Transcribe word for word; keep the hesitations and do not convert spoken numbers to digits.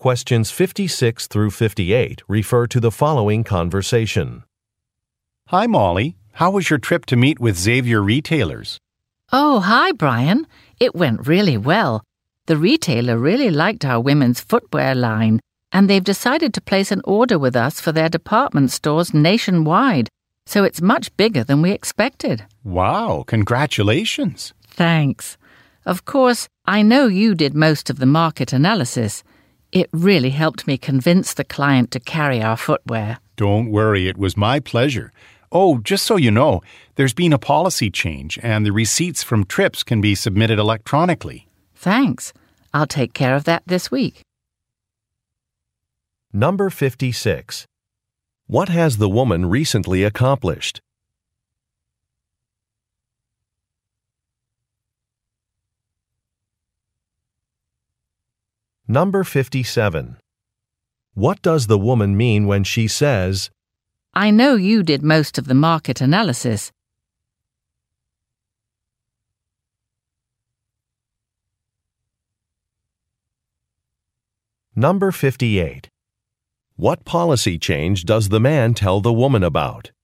Questions fifty-six through fifty-eight refer to the following conversation. Hi, Molly. How was your trip to meet with Xavier Retailers? Oh, hi, Brian. It went really well. The retailer really liked our women's footwear line, and they've decided to place an order with us for their department stores nationwide, so it's much bigger than we expected. Wow, congratulations. Thanks. Of course, I know you did most of the market analysis. It really helped me convince the client to carry our footwear. Don't worry, it was my pleasure. Oh, just so you know, there's been a policy change, and the receipts from trips can be submitted electronically. Thanks. I'll take care of that this week. Number fifty-six. What has the woman recently accomplished? Number fifty-seven. What does the woman mean when she says, I know you did most of the market analysis. Number fifty-eight. What policy change does the man tell the woman about?